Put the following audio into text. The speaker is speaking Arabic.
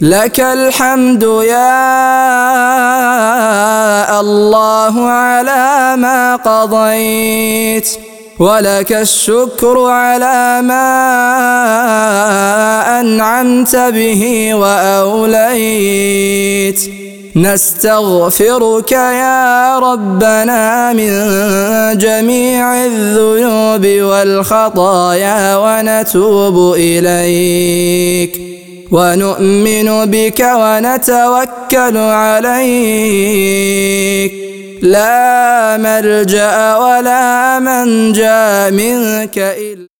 لك الحمد يا الله على ما قضيت، ولك الشكر على ما أنعمت به وأوليت. نستغفرك يا ربنا من جميع الذنوب والخطايا ونتوب إليك، ونؤمن بك ونتوكل عليك. لا ملجأ ولا منجا منك إلا